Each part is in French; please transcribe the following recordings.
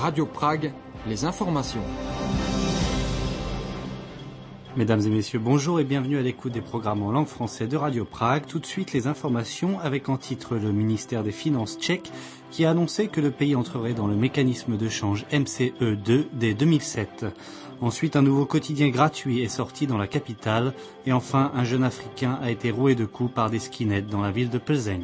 Radio Prague, les informations. Mesdames et messieurs, bonjour et bienvenue à l'écoute des programmes en langue française de Radio Prague. Tout de suite, les informations avec en titre le ministère des Finances tchèque qui a annoncé que le pays entrerait dans le mécanisme de change MCE2 dès 2007. Ensuite, un nouveau quotidien gratuit est sorti dans la capitale. Et enfin, un jeune Africain a été roué de coups par des skinheads dans la ville de Plzeň.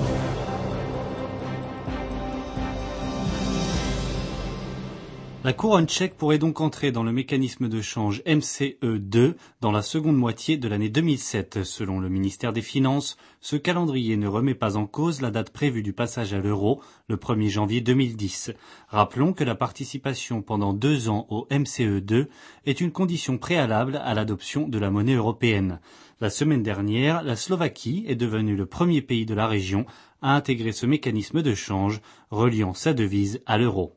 La couronne tchèque pourrait donc entrer dans le mécanisme de change MCE2 dans la seconde moitié de l'année 2007. Selon le ministère des Finances, ce calendrier ne remet pas en cause la date prévue du passage à l'euro, le 1er janvier 2010. Rappelons que la participation pendant 2 ans au MCE2 est une condition préalable à l'adoption de la monnaie européenne. La semaine dernière, la Slovaquie est devenue le premier pays de la région à intégrer ce mécanisme de change, reliant sa devise à l'euro.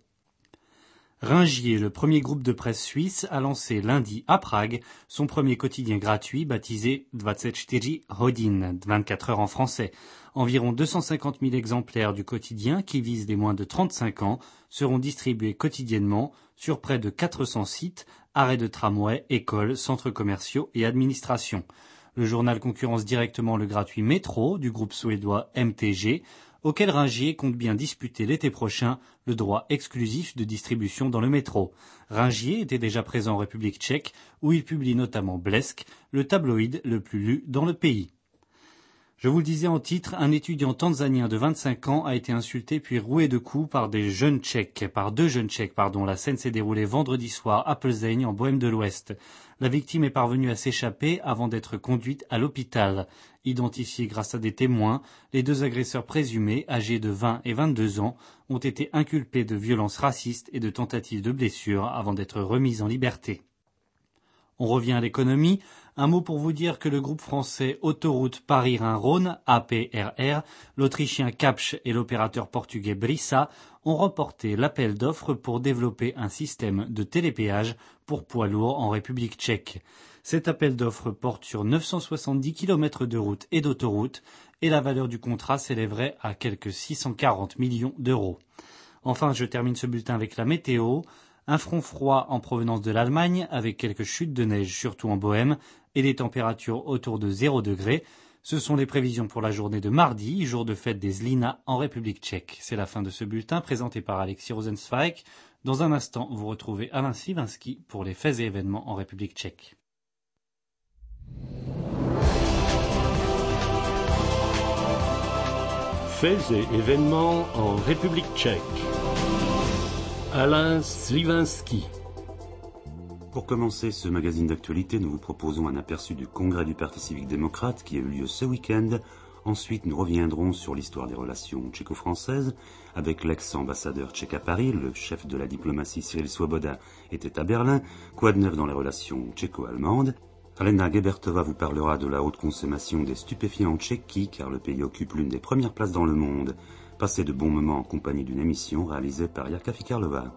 Ringier, le premier groupe de presse suisse, a lancé lundi à Prague son premier quotidien gratuit baptisé 24 hodin, 24 heures en français. Environ 250 000 exemplaires du quotidien qui visent les moins de 35 ans seront distribués quotidiennement sur près de 400 sites, arrêts de tramway, écoles, centres commerciaux et administrations. Le journal concurrence directement le gratuit Métro du groupe suédois MTG, auquel Ringier compte bien disputer l'été prochain le droit exclusif de distribution dans le métro. Ringier était déjà présent en République tchèque, où il publie notamment Blesk, le tabloïd le plus lu dans le pays. Je vous le disais en titre, un étudiant tanzanien de 25 ans a été insulté puis roué de coups par deux jeunes Tchèques. La scène s'est déroulée vendredi soir à Plzeň, en Bohême de l'Ouest. La victime est parvenue à s'échapper avant d'être conduite à l'hôpital. Identifiés grâce à des témoins, les deux agresseurs présumés, âgés de 20 et 22 ans, ont été inculpés de violences racistes et de tentatives de blessures avant d'être remis en liberté. On revient à l'économie. Un mot pour vous dire que le groupe français Autoroute Paris-Rhin-Rhône, APRR, l'autrichien Kapsch et l'opérateur portugais Brisa ont remporté l'appel d'offres pour développer un système de télépéage pour poids lourds en République tchèque. Cet appel d'offres porte sur 970 km de routes et d'autoroutes et la valeur du contrat s'élèverait à quelques 640 millions d'euros. Enfin, je termine ce bulletin avec la météo. Un front froid en provenance de l'Allemagne avec quelques chutes de neige, surtout en Bohême, et des températures autour de 0 degré. Ce sont les prévisions pour la journée de mardi, jour de fête des Zlína en République tchèque. C'est la fin de ce bulletin présenté par Alexis Rosenzweig. Dans un instant, vous retrouvez Alain Sliwinski pour les faits et événements en République tchèque. Faits et événements en République tchèque. Alain Sliwinski. Pour commencer ce magazine d'actualité, nous vous proposons un aperçu du congrès du Parti civique démocrate qui a eu lieu ce week-end. Ensuite, nous reviendrons sur l'histoire des relations tchéco-françaises avec l'ex-ambassadeur tchèque à Paris. Le chef de la diplomatie Cyril Svoboda était à Berlin. Quoi de neuf dans les relations tchéco-allemandes? Alena Gebertova vous parlera de la haute consommation des stupéfiants en Tchéquie, car le pays occupe l'une des premières places dans le monde. Passez de bons moments en compagnie d'une émission réalisée par Jarka Fikarlova.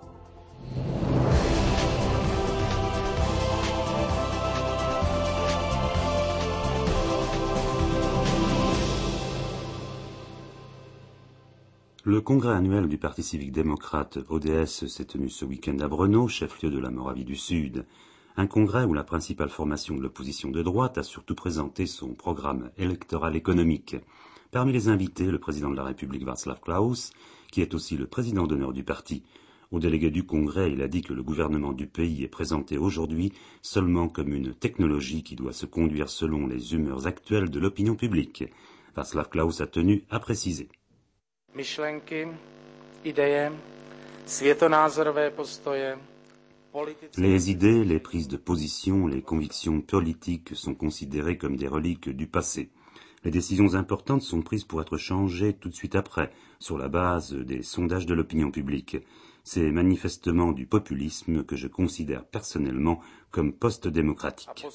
Le congrès annuel du Parti civique démocrate ODS s'est tenu ce week-end à Brno, chef-lieu de la Moravie du Sud. Un congrès où la principale formation de l'opposition de droite a surtout présenté son programme électoral économique. Parmi les invités, le président de la République Václav Klaus, qui est aussi le président d'honneur du parti. Au délégué du Congrès, il a dit que le gouvernement du pays est présenté aujourd'hui seulement comme une technologie qui doit se conduire selon les humeurs actuelles de l'opinion publique. Václav Klaus a tenu à préciser. Myšlenky, ideje, světonázorové postoje. Les idées, les prises de position, les convictions politiques sont considérées comme des reliques du passé. Les décisions importantes sont prises pour être changées tout de suite après, sur la base des sondages de l'opinion publique. C'est manifestement du populisme que je considère personnellement comme post-démocratique.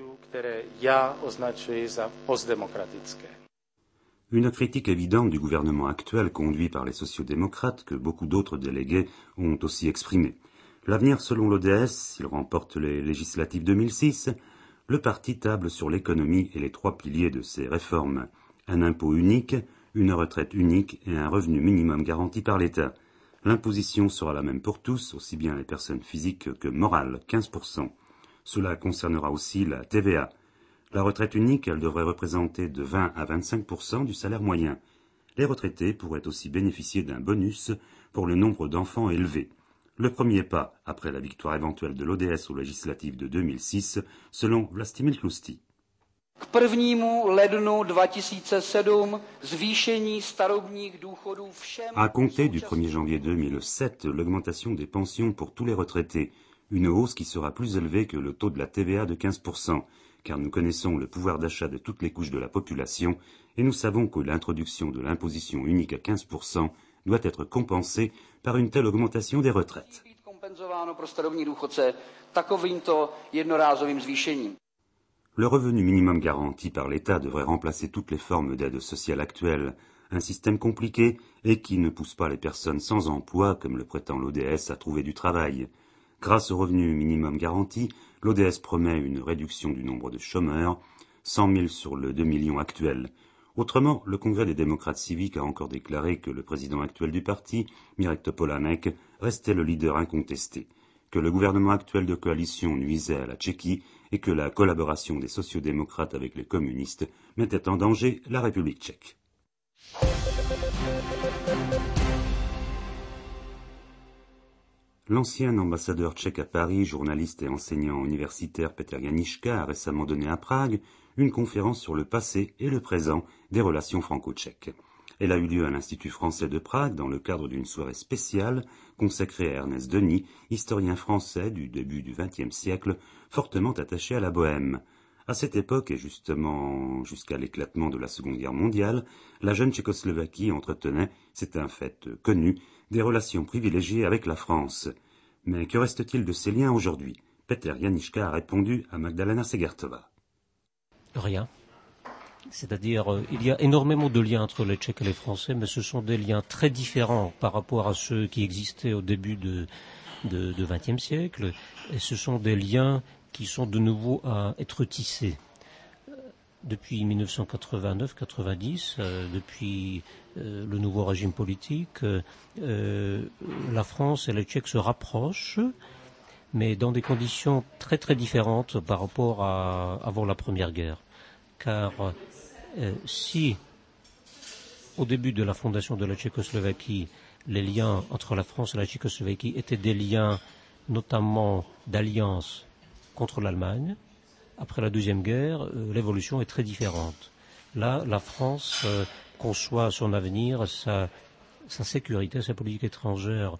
Une critique évidente du gouvernement actuel conduit par les sociodémocrates que beaucoup d'autres délégués ont aussi exprimé. L'avenir selon l'ODS, s'il remporte les législatives 2006, le parti table sur l'économie et les 3 piliers de ses réformes. Un impôt unique, une retraite unique et un revenu minimum garanti par l'État. L'imposition sera la même pour tous, aussi bien les personnes physiques que morales, 15%. Cela concernera aussi la TVA. La retraite unique, elle devrait représenter de 20 à 25% du salaire moyen. Les retraités pourraient aussi bénéficier d'un bonus pour le nombre d'enfants élevés. Le premier pas après la victoire éventuelle de l'ODS aux législatives de 2006, selon Vlastimil Tlusty. K 1. lednu 2007 zvýšení starobních důchodů všem. À compter du 1er janvier 2007, l'augmentation des pensions pour tous les retraités, une hausse qui sera plus élevée que le taux de la TVA de 15%, car nous connaissons le pouvoir d'achat de toutes les couches de la population et nous savons que l'introduction de l'imposition unique à 15% doit être compensée par une telle augmentation des retraites. Le revenu minimum garanti par l'État devrait remplacer toutes les formes d'aide sociale actuelles, un système compliqué et qui ne pousse pas les personnes sans emploi, comme le prétend l'ODS, à trouver du travail. Grâce au revenu minimum garanti, l'ODS promet une réduction du nombre de chômeurs, 100 000 sur le 2 millions actuel. Autrement, le Congrès des démocrates civiques a encore déclaré que le président actuel du parti, Mirek Topolánek, restait le leader incontesté, que le gouvernement actuel de coalition nuisait à la Tchéquie et que la collaboration des sociodémocrates avec les communistes mettait en danger la République tchèque. L'ancien ambassadeur tchèque à Paris, journaliste et enseignant universitaire Petr Janíčka a récemment donné à Prague une conférence sur le passé et le présent des relations franco-tchèques. Elle a eu lieu à l'Institut français de Prague dans le cadre d'une soirée spéciale consacrée à Ernest Denis, historien français du début du XXe siècle, fortement attaché à la Bohême. À cette époque, et justement jusqu'à l'éclatement de la Seconde Guerre mondiale, la jeune Tchécoslovaquie entretenait, c'est un fait connu, des relations privilégiées avec la France. Mais que reste-t-il de ces liens aujourd'hui? Petr Janíčka a répondu à Magdalena Segertova. Rien. C'est-à-dire, il y a énormément de liens entre les Tchèques et les Français, mais ce sont des liens très différents par rapport à ceux qui existaient au début de XXe siècle, et ce sont des liens qui sont de nouveau à être tissés. Depuis 1989-90, depuis le nouveau régime politique, la France et les Tchèques se rapprochent, mais dans des conditions très très différentes par rapport à avant la Première Guerre. Car si, au début de la fondation de la Tchécoslovaquie, les liens entre la France et la Tchécoslovaquie étaient des liens notamment d'alliance contre l'Allemagne, après la Deuxième Guerre, l'évolution est très différente. Là, la France conçoit son avenir, sa sécurité, sa politique étrangère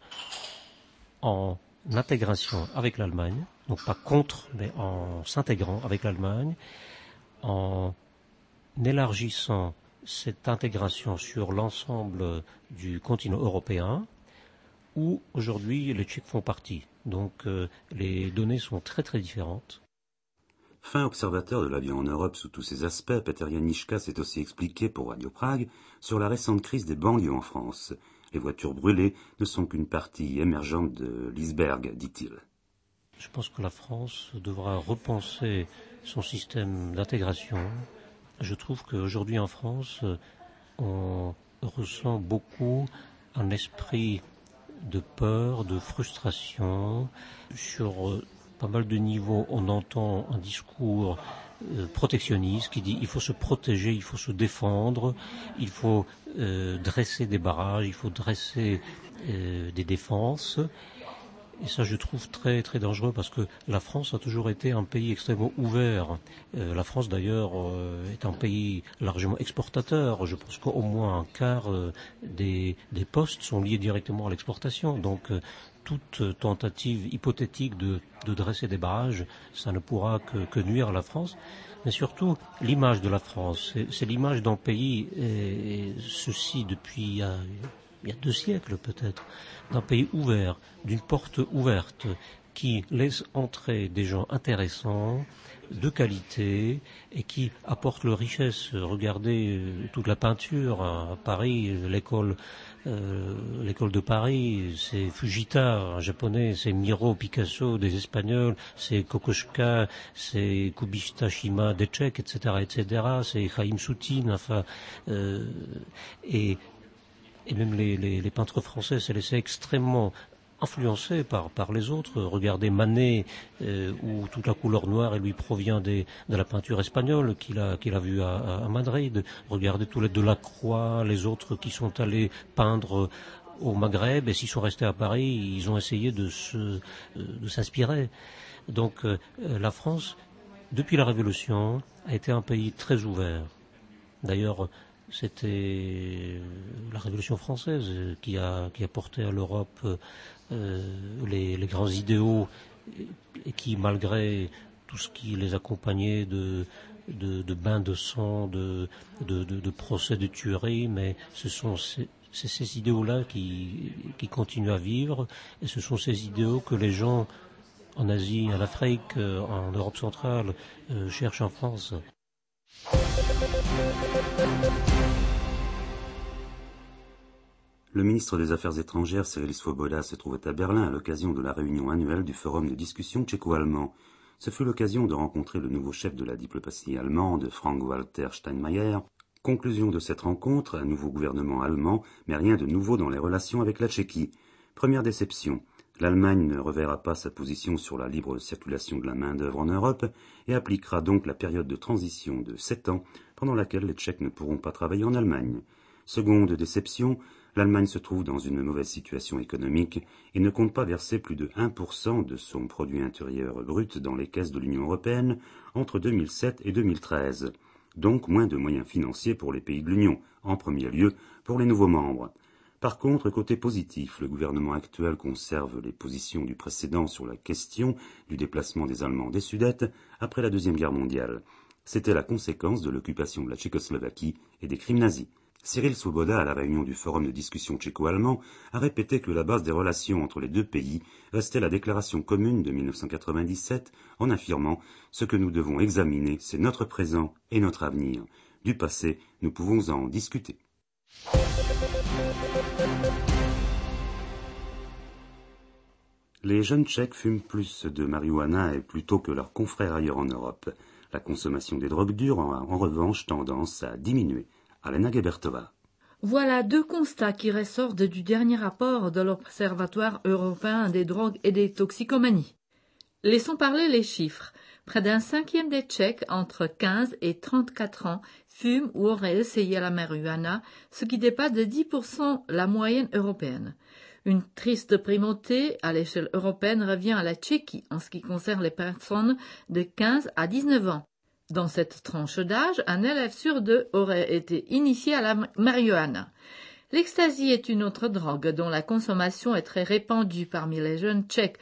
en intégration avec l'Allemagne, donc pas contre, mais en s'intégrant avec l'Allemagne, en élargissant cette intégration sur l'ensemble du continent européen, où aujourd'hui les Tchèques font partie. Donc les données sont très très différentes. Fin observateur de la vie en Europe sous tous ses aspects, Petr Janíčka s'est aussi expliqué pour Radio Prague sur la récente crise des banlieues en France. Les voitures brûlées ne sont qu'une partie émergente de l'iceberg, dit-il. Je pense que la France devra repenser son système d'intégration. Je trouve qu'aujourd'hui en France, on ressent beaucoup un esprit de peur, de frustration. Sur pas mal de niveaux, on entend un discours protectionniste qui dit il faut se protéger, il faut se défendre, il faut dresser des barrages, il faut dresser des défenses. Et ça, je trouve très très dangereux parce que la France a toujours été un pays extrêmement ouvert. La France, d'ailleurs, est un pays largement exportateur. Je pense qu'au moins un quart des postes sont liés directement à l'exportation. Donc, toute tentative hypothétique de dresser des barrages, ça ne pourra que nuire à la France. Mais surtout, l'image de la France, c'est l'image d'un pays, et ceci depuis il y a 2 siècles peut-être, d'un pays ouvert, d'une porte ouverte, qui laisse entrer des gens intéressants, de qualité, et qui apportent leur richesse. Regardez toute la peinture à Paris, l'école de Paris, c'est Fujita, un japonais, c'est Miro, Picasso, des Espagnols, c'est Kokoschka, c'est Kubista Shima, des Tchèques, etc., etc., c'est Chaim Soutine, enfin, et et même les peintres français s'est laissé extrêmement influencé par les autres. Regardez Manet, où toute la couleur noire lui provient de la peinture espagnole qu'il a vue à Madrid. Regardez tous les Delacroix, les autres qui sont allés peindre au Maghreb, et s'ils sont restés à Paris, ils ont essayé de s'inspirer. Donc la France, depuis la Révolution, a été un pays très ouvert. D'ailleurs, c'était la Révolution française qui a porté à l'Europe les grands idéaux, et qui, malgré tout ce qui les accompagnait de bains de sang, de procès de tuerie, mais ce sont ces idéaux-là qui continuent à vivre, et ce sont ces idéaux que les gens en Asie, en Afrique, en Europe centrale cherchent en France. Le ministre des Affaires étrangères, Cyril Svoboda, se trouvait à Berlin à l'occasion de la réunion annuelle du Forum de discussion tchéco-allemand. Ce fut l'occasion de rencontrer le nouveau chef de la diplomatie allemande, Frank-Walter Steinmeier. Conclusion de cette rencontre, un nouveau gouvernement allemand, mais rien de nouveau dans les relations avec la Tchéquie. Première déception. L'Allemagne ne reverra pas sa position sur la libre circulation de la main-d'œuvre en Europe et appliquera donc la période de transition de 7 ans pendant laquelle les Tchèques ne pourront pas travailler en Allemagne. Seconde déception, l'Allemagne se trouve dans une mauvaise situation économique et ne compte pas verser plus de 1% de son produit intérieur brut dans les caisses de l'Union européenne entre 2007 et 2013. Donc moins de moyens financiers pour les pays de l'Union, en premier lieu pour les nouveaux membres. Par contre, côté positif, le gouvernement actuel conserve les positions du précédent sur la question du déplacement des Allemands des Sudètes après la Deuxième Guerre mondiale. C'était la conséquence de l'occupation de la Tchécoslovaquie et des crimes nazis. Cyril Svoboda, à la réunion du Forum de discussion tchéco-allemand, a répété que la base des relations entre les deux pays restait la déclaration commune de 1997, en affirmant « Ce que nous devons examiner, c'est notre présent et notre avenir. Du passé, nous pouvons en discuter. » Les jeunes Tchèques fument plus de marijuana plutôt que leurs confrères ailleurs en Europe. La consommation des drogues dures a en revanche tendance à diminuer. Alena Gebertova. Voilà deux constats qui ressortent du dernier rapport de l'Observatoire européen des drogues et des toxicomanies. Laissons parler les chiffres. Près d'un cinquième des Tchèques entre 15 et 34 ans fument ou auraient essayé la marijuana, ce qui dépasse de 10% la moyenne européenne. Une triste primauté à l'échelle européenne revient à la Tchéquie en ce qui concerne les personnes de 15 à 19 ans. Dans cette tranche d'âge, un élève sur deux aurait été initié à la marijuana. L'ecstasy est une autre drogue dont la consommation est très répandue parmi les jeunes Tchèques.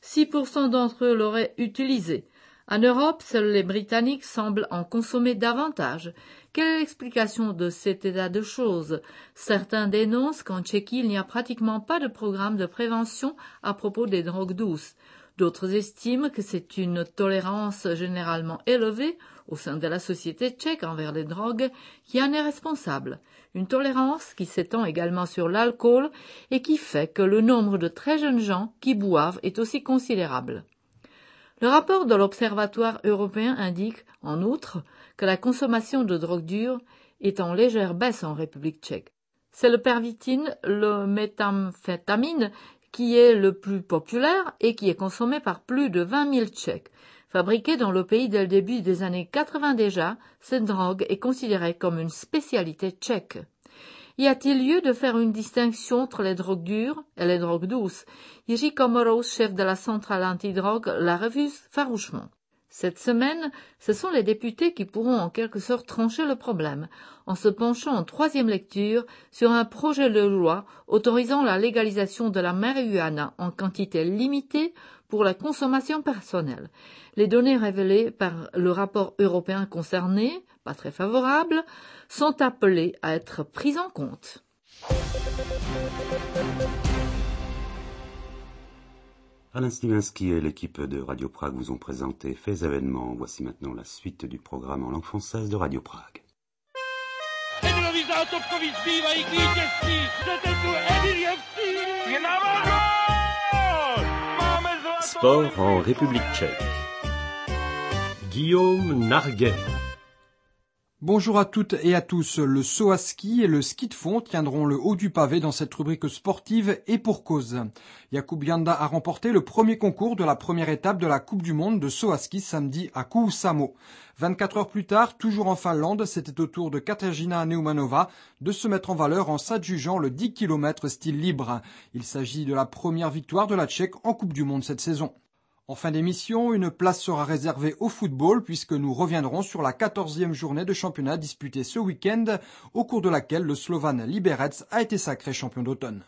6% d'entre eux l'auraient utilisée. En Europe, seuls les Britanniques semblent en consommer davantage. Quelle est l'explication de cet état de choses? Certains dénoncent qu'en Tchéquie, il n'y a pratiquement pas de programme de prévention à propos des drogues douces. D'autres estiment que c'est une tolérance généralement élevée au sein de la société tchèque envers les drogues qui en est responsable. Une tolérance qui s'étend également sur l'alcool et qui fait que le nombre de très jeunes gens qui boivent est aussi considérable. Le rapport de l'Observatoire européen indique, en outre, que la consommation de drogue dure est en légère baisse en République tchèque. C'est le pervitin, le méthamphétamine, qui est le plus populaire et qui est consommé par plus de 20 000 Tchèques. Fabriquée dans le pays dès le début des années 80 déjà, cette drogue est considérée comme une spécialité tchèque. Y a-t-il lieu de faire une distinction entre les drogues dures et les drogues douces? Jiří Komorous, chef de la centrale antidrogue, la refuse farouchement. Cette semaine, ce sont les députés qui pourront en quelque sorte trancher le problème, en se penchant en troisième lecture sur un projet de loi autorisant la légalisation de la marijuana en quantité limitée pour la consommation personnelle. Les données révélées par le rapport européen concerné, pas très favorable, sont appelées à être prises en compte. Alain Sliwinski et l'équipe de Radio Prague vous ont présenté Faits événements. Voici maintenant la suite du programme en langue française de Radio Prague. Sport en République tchèque. Guillaume Narguet. Bonjour à toutes et à tous. Le saut à ski et le ski de fond tiendront le haut du pavé dans cette rubrique sportive et pour cause. Jakub Janda a remporté le premier concours de la première étape de la Coupe du Monde de saut à ski samedi à Kuusamo. 24 heures plus tard, toujours en Finlande, c'était au tour de Katarzyna Neumanova de se mettre en valeur en s'adjugeant le 10 km style libre. Il s'agit de la première victoire de la Tchèque en Coupe du Monde cette saison. En fin d'émission, une place sera réservée au football puisque nous reviendrons sur la 14e journée de championnat disputée ce week-end, au cours de laquelle le Slovan Liberec a été sacré champion d'automne.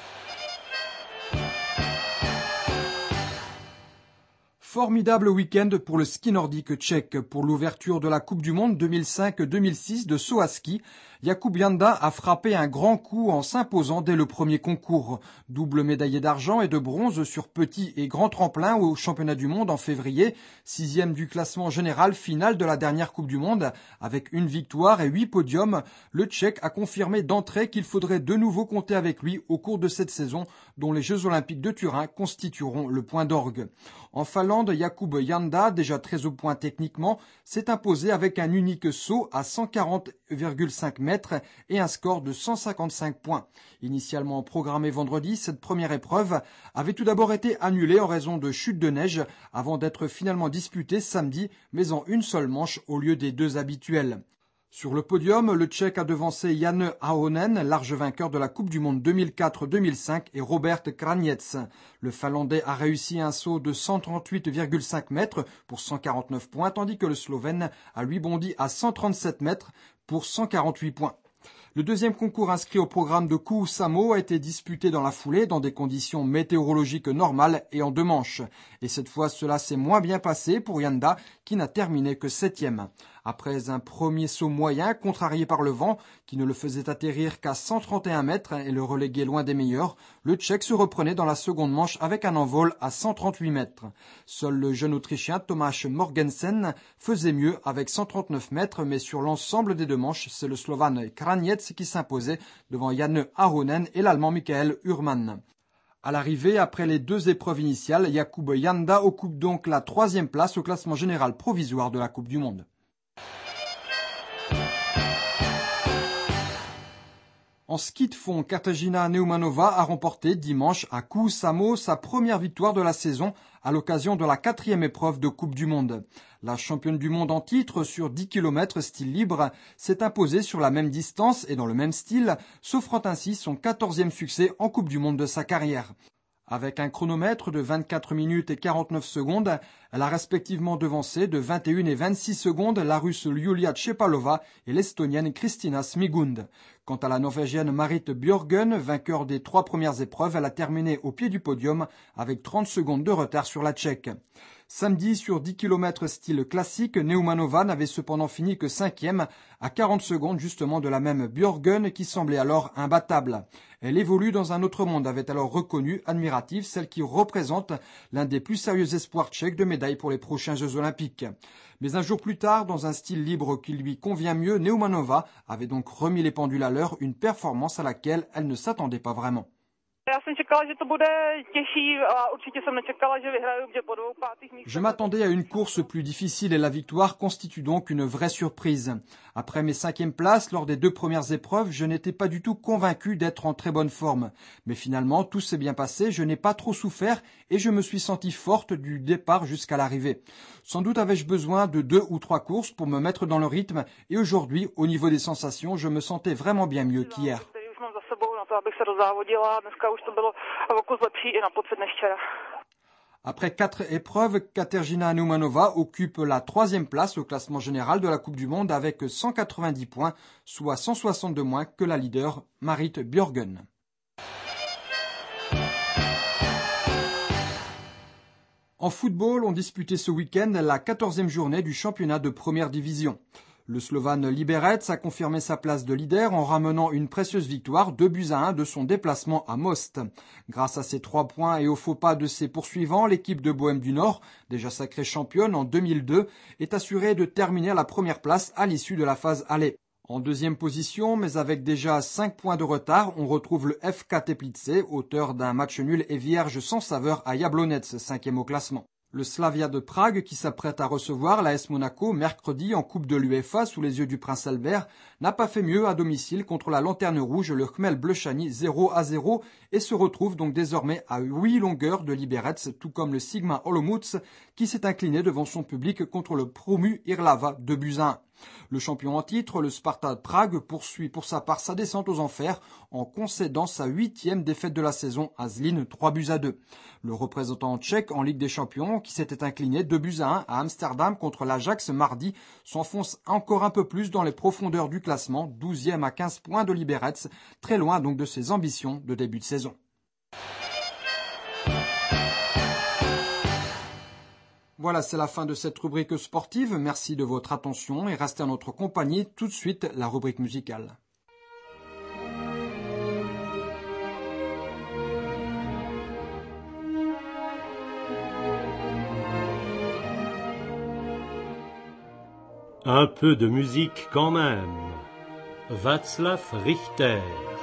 Formidable week-end pour le ski nordique tchèque. Pour l'ouverture de la Coupe du Monde 2005-2006 de saut à ski, Jakub Janda a frappé un grand coup en s'imposant dès le premier concours. Double médaillé d'argent et de bronze sur petit et grand tremplin au championnat du monde en février, 6e du classement général final de la dernière Coupe du Monde. Avec une victoire et 8 podiums, le Tchèque a confirmé d'entrée qu'il faudrait de nouveau compter avec lui au cours de cette saison, dont les Jeux Olympiques de Turin constitueront le point d'orgue. En Finlande, Jakub Janda, déjà très au point techniquement, s'est imposé avec un unique saut à 140,5 mètres et un score de 155 points. Initialement programmée vendredi, cette première épreuve avait tout d'abord été annulée en raison de chutes de neige avant d'être finalement disputée samedi, mais en une seule manche au lieu des deux habituelles. Sur le podium, le Tchèque a devancé Janne Ahonen, large vainqueur de la Coupe du Monde 2004-2005, et Robert Kraniec. Le Finlandais a réussi un saut de 138,5 mètres pour 149 points, tandis que le Slovène a lui bondi à 137 mètres pour 148 points. Le deuxième concours inscrit au programme de Kuusamo a été disputé dans la foulée, dans des conditions météorologiques normales et en deux manches. Et cette fois, cela s'est moins bien passé pour Janda, qui n'a terminé que 7e. Après un premier saut moyen, contrarié par le vent, qui ne le faisait atterrir qu'à 131 mètres et le reléguait loin des meilleurs, le Tchèque se reprenait dans la seconde manche avec un envol à 138 mètres. Seul le jeune Autrichien Tomáš Morgensen faisait mieux avec 139 mètres, mais sur l'ensemble des deux manches, c'est le Slovan Kraniec qui s'imposait devant Janne Ahonen et l'Allemand Michael Uhrmann. À l'arrivée, après les deux épreuves initiales, Jakub Janda occupe donc la 3e place au classement général provisoire de la Coupe du Monde. En ski de fond, Katarzyna Neumanova a remporté dimanche à Kuusamo sa première victoire de la saison à l'occasion de la 4e épreuve de Coupe du Monde. La championne du monde en titre sur 10 km style libre s'est imposée sur la même distance et dans le même style, s'offrant ainsi son 14e succès en Coupe du Monde de sa carrière. Avec un chronomètre de 24 minutes et 49 secondes, elle a respectivement devancé de 21 et 26 secondes la Russe Yulia Tchepalova et l'Estonienne Kristina Smigund. Quant à la Norvégienne Marit Bjørgen, vainqueur des 3 premières épreuves, elle a terminé au pied du podium avec 30 secondes de retard sur la Tchèque. Samedi, sur 10 km style classique, Neumanova n'avait cependant fini que 5e, à 40 secondes justement de la même Bjørgen qui semblait alors imbattable. Elle évolue dans un autre monde, avait alors reconnu, admirative, celle qui représente l'un des plus sérieux espoirs tchèques de médailles pour les prochains Jeux Olympiques. Mais un jour plus tard, dans un style libre qui lui convient mieux, Neumanova avait donc remis les pendules à l'heure, une performance à laquelle elle ne s'attendait pas vraiment. Je m'attendais à une course plus difficile et la victoire constitue donc une vraie surprise. Après mes 5e places lors des 2 premières épreuves, je n'étais pas du tout convaincu d'être en très bonne forme. Mais finalement, tout s'est bien passé, je n'ai pas trop souffert et je me suis senti forte du départ jusqu'à l'arrivée. Sans doute avais-je besoin de 2 ou 3 courses pour me mettre dans le rythme et aujourd'hui, au niveau des sensations, je me sentais vraiment bien mieux qu'hier. Après 4 épreuves, Katarzyna Neumanova occupe la 3e place au classement général de la Coupe du Monde avec 190 points, soit 160 de moins que la leader Marit Bjørgen. En football, on disputait ce week-end la 14e journée du championnat de première division. Le Slovan Liberec a confirmé sa place de leader en ramenant une précieuse victoire 2-1 de son déplacement à Most. Grâce à ses 3 points et au faux pas de ses poursuivants, l'équipe de Bohême du Nord, déjà sacrée championne en 2002, est assurée de terminer à la première place à l'issue de la phase aller. En 2e position, mais avec déjà 5 points de retard, on retrouve le FK Teplice, auteur d'un match nul et vierge sans saveur à Jablonec, 5e au classement. Le Slavia de Prague, qui s'apprête à recevoir l'AS Monaco mercredi en Coupe de l'UEFA sous les yeux du Prince Albert, n'a pas fait mieux à domicile contre la Lanterne Rouge, le Khmel Bleuchani 0-0 et se retrouve donc désormais à 8 longueurs de Liberec, tout comme le Sigma Olomouc qui s'est incliné devant son public contre le promu Irlava 2-1. Le champion en titre, le Sparta de Prague, poursuit pour sa part sa descente aux enfers en concédant sa 8e défaite de la saison à Zlín 3-2. Le représentant tchèque en Ligue des Champions, qui s'était incliné 2-1 à Amsterdam contre l'Ajax mardi, s'enfonce encore un peu plus dans les profondeurs du classement, 12e à 15 points de Liberec, très loin donc de ses ambitions de début de saison. Voilà, c'est la fin de cette rubrique sportive. Merci de votre attention et restez à notre compagnie. Tout de suite, la rubrique musicale. Un peu de musique quand même. Václav Richter.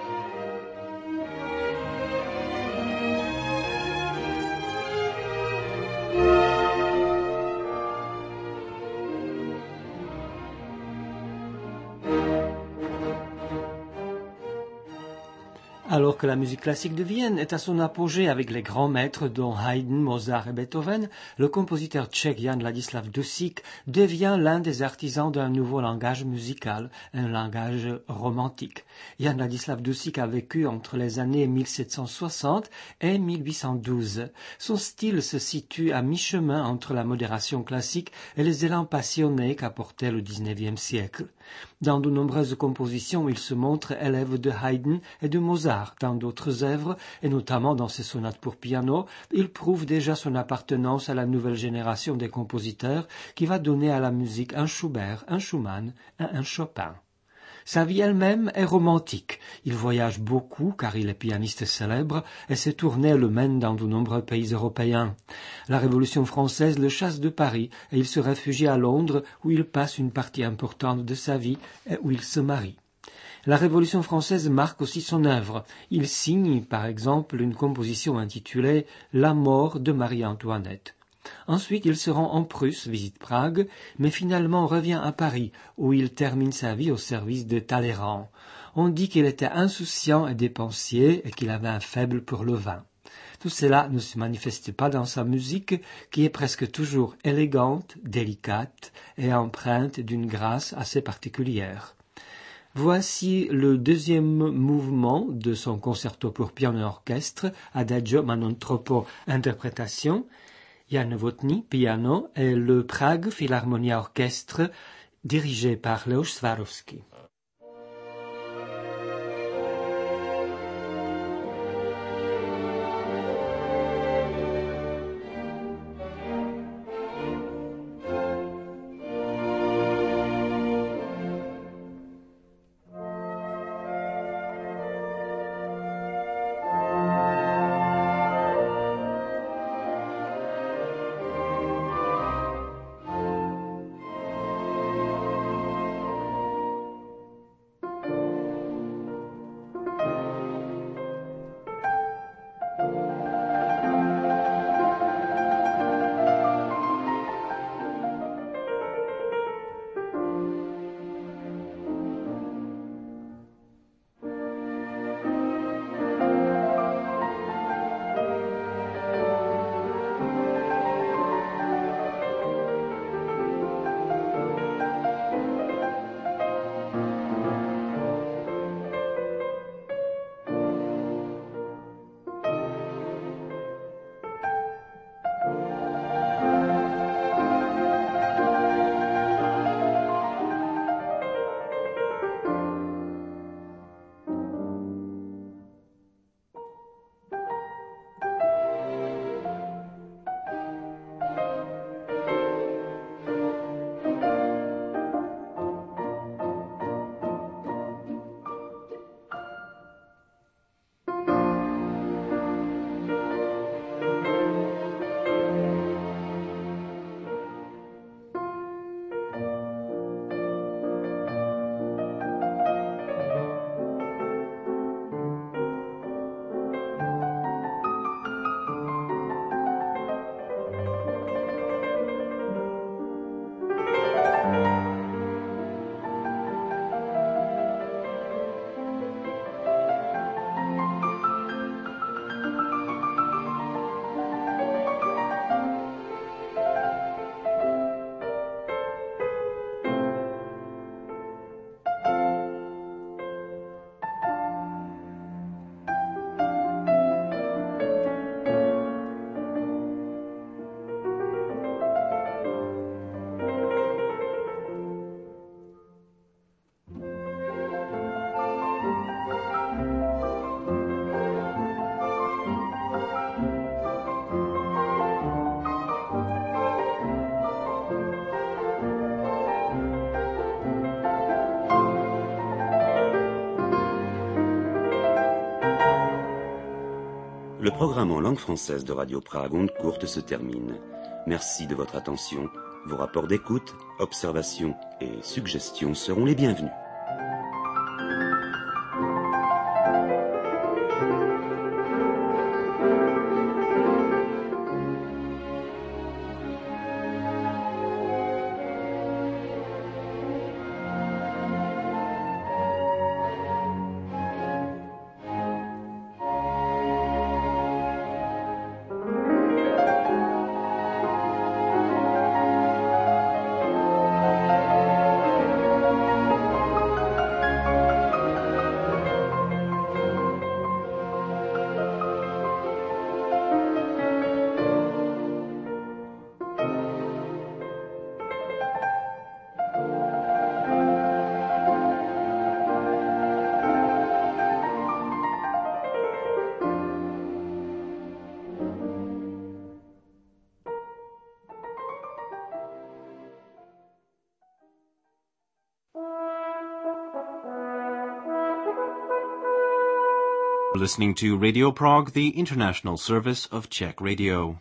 Alors que la musique classique de Vienne est à son apogée avec les grands maîtres dont Haydn, Mozart et Beethoven, le compositeur tchèque Jan Ladislav Dušík devient l'un des artisans d'un nouveau langage musical, un langage romantique. Jan Ladislav Dušík a vécu entre les années 1760 et 1812. Son style se situe à mi-chemin entre la modération classique et les élans passionnés qu'apportait le XIXe siècle. Dans de nombreuses compositions, il se montre élève de Haydn et de Mozart. Dans d'autres œuvres, et notamment dans ses sonates pour piano, il prouve déjà son appartenance à la nouvelle génération des compositeurs qui va donner à la musique un Schubert, un Schumann et un Chopin. Sa vie elle-même est romantique. Il voyage beaucoup car il est pianiste célèbre et ses tournées le mènent dans de nombreux pays européens. La Révolution française le chasse de Paris et il se réfugie à Londres où il passe une partie importante de sa vie et où il se marie. La Révolution française marque aussi son œuvre. Il signe, par exemple, une composition intitulée « La mort de Marie-Antoinette ». Ensuite, il se rend en Prusse, visite Prague, mais finalement revient à Paris, où il termine sa vie au service de Talleyrand. On dit qu'il était insouciant et dépensier et qu'il avait un faible pour le vin. Tout cela ne se manifeste pas dans sa musique, qui est presque toujours élégante, délicate et empreinte d'une grâce assez particulière. Voici le deuxième mouvement de son concerto pour piano et orchestre, Adagio ma non troppo, interprétation, Jan Novotný, piano, et le Prague Philharmonia Orchestre, dirigé par Leoš Swarovski. Le programme en langue française de Radio Prague Onde Courte se termine. Merci de votre attention. Vos rapports d'écoute, observations et suggestions seront les bienvenus. Listening to Radio Prague, the international service of Czech Radio.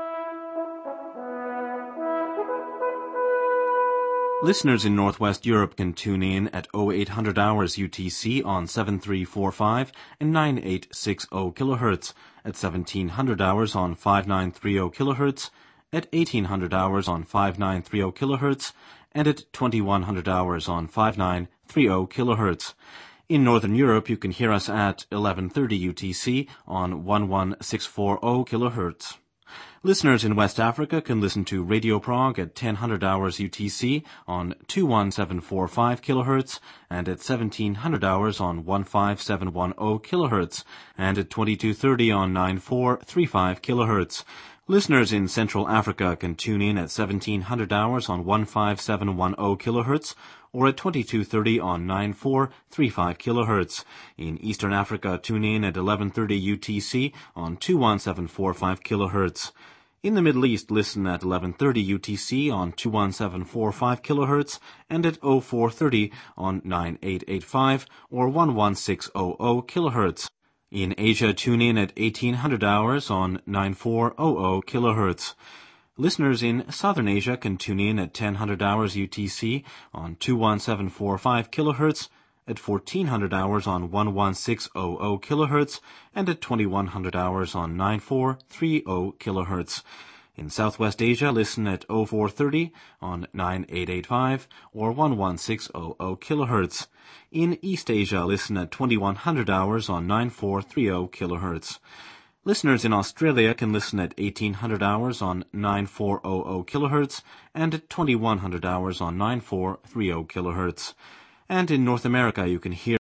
Listeners in Northwest Europe can tune in at 0800 hours UTC on 7345 and 9860 kHz, at 1700 hours on 5930 kHz, at 1800 hours on 5930 kHz, and at 2100 hours on 5930 kHz. In Northern Europe, you can hear us at 1130 UTC on 11640 kHz. Listeners in West Africa can listen to Radio Prague at 1000 hours UTC on 21745 kHz and at 1700 hours on 15710 kHz and at 2230 on 9435 kHz. Listeners in Central Africa can tune in at 1700 hours on 15710 kHz or at 2230 on 9435 kHz. In Eastern Africa, tune in at 1130 UTC on 21745 kHz. In the Middle East, listen at 1130 UTC on 21745 kHz and at 0430 on 9885 or 11600 kHz. In Asia, tune in at 1800 hours on 9400 kHz. Listeners in Southern Asia can tune in at 1000 hours UTC on 21745 kHz, at 1400 hours on 11600 kHz, and at 2100 hours on 9430 kHz. In Southwest Asia, listen at 0430 on 9885 or 11600 kHz. In East Asia, listen at 2100 hours on 9430 kHz. Listeners in Australia can listen at 1800 hours on 9400 kHz and at 2100 hours on 9430 kHz. And in North America, you can hear